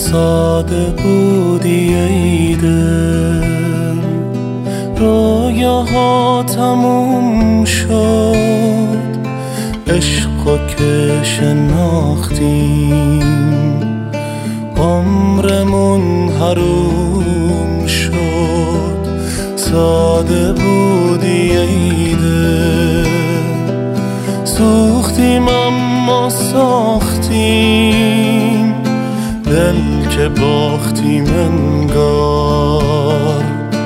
ساده بودی ای دل، رویاها تموم شد، عشقا که شناختیم عمرمون حروم شد. ساده بودی ای دل، سوختیم اما ساختیم، دل که باختیم انگار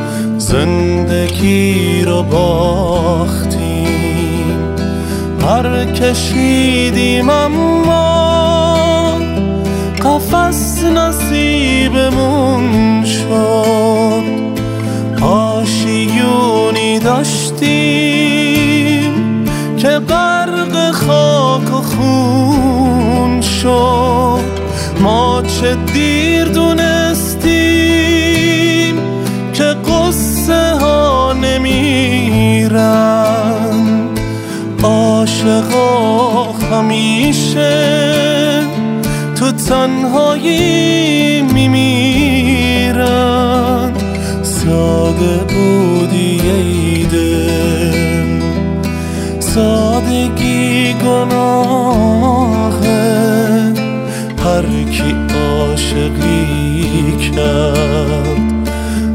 زندگی رو باختیم. پر کشیدیم اما قفس نصیبمون شد، آشیونی داشتیم که غرق خاک و خون شد. ما چه دیر دونستیم که قصه ها نمیرن، عاشقا همیشه تو تنهایی میمیرن. ساده بودی ای دل، سادگی گناهه، هر کی عاشقی کرد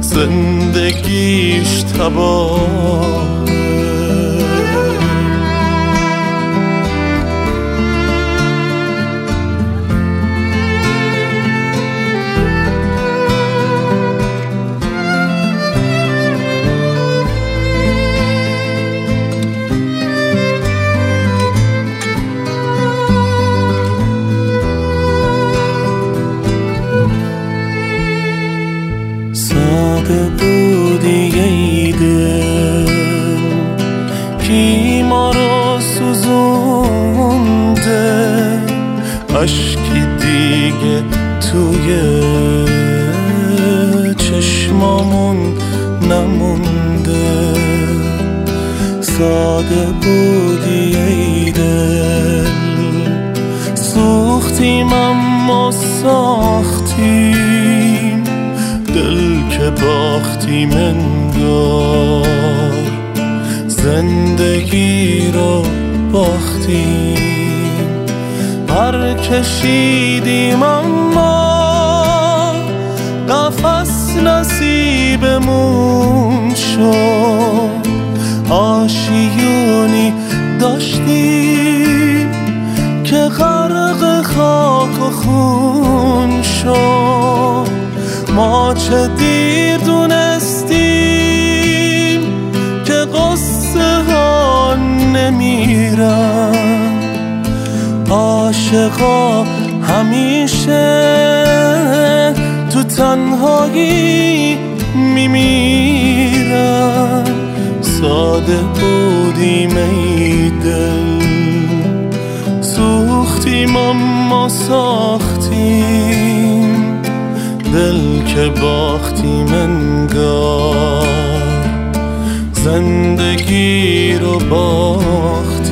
زندگیش تباه. ساده بودی ای دل، کی ما رو سوزونده، اشکی دیگه توی چشمامون نمونده. ساده بودی ای دل، سوختیم اما ساختیم، دل که باختیم انگار زندگی رو باختیم. پر کشیدیم اما قفس نصیبمون شد، آشیونی داشتیم که غرق خاک و خون شد. ما چه دیر دونستیم که قصه ها نمیرن، عاشقا همیشه تو تنهایی میمیرن. ساده بودیم ای دل، سوختیم اما ساختیم، دل که باختیم انگار زندگی رو باختیم.